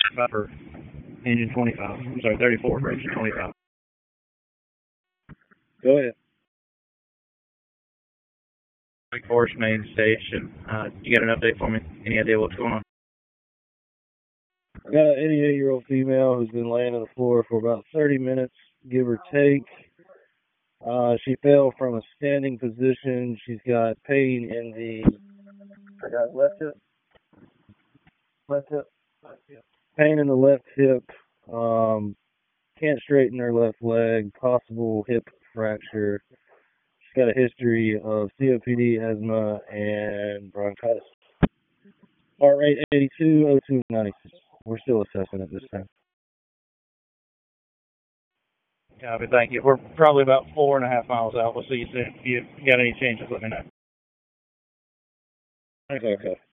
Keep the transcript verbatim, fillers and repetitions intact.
for engine twenty-five. I'm sorry, thirty-four for engine twenty-five. Go ahead. Wake Forest main station. Uh, you got an update for me? Any idea what's going on? I got an eighty-eight-year-old female who's been laying on the floor for about thirty minutes, give or take. Uh, she fell from a standing position. She's got pain in the I got left hip. Left hip. Pain in the left hip. Um, can't straighten her left leg. Possible hip fracture. She's got a history of C O P D, asthma, and bronchitis. Heart rate eighty-two, O two ninety-six. We're still assessing at this time. Copy, thank you. We're probably about four and a half miles out. We'll see you soon. If you got any changes, let me know. Okay, okay.